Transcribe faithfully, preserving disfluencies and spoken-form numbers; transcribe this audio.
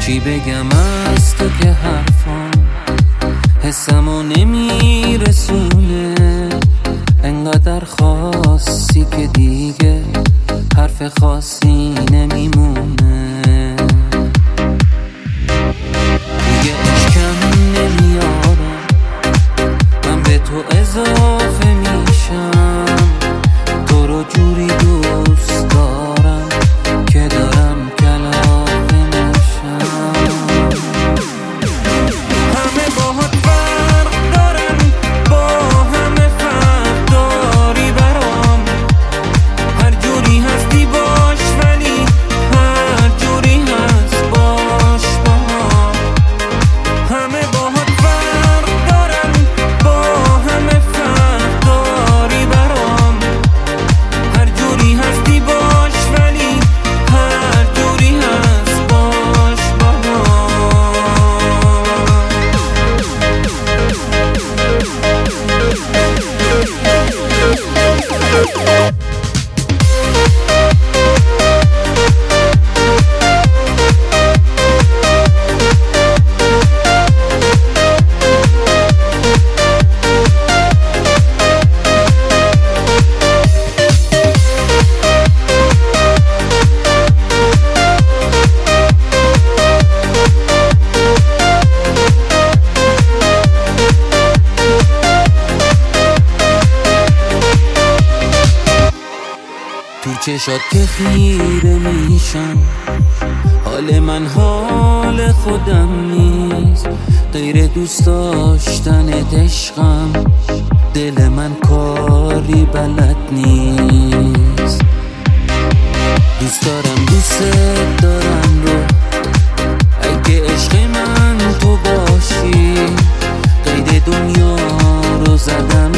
چی بگم از تو که حرفام حسمو نمیرسونه، انقدر خاصی که دیگه حرف خاصی نمیمونه. دیگه اشکم نمیارم، من به تو اضافه میشم، تو رو جوری دوست دارم که دارم کلافه میشم. همه باهات فرق دارن، با همه فرق داری برام، هر جوری هستی باش ولی هر جوری هست باش با هم. همه باهات فرق دارن، با همه فرق داری برام، هر جوری هستی باش ولی هر جوری هست باش با هم. تو چشات که خیره میشم، حال من حال خودم نیست، غیر دوست داشتنت عشقم، دل من کاری بلد نیست. دوست دارم دوست دارم رو، اگه عشق من تو باشی، قید دنیا رو زدم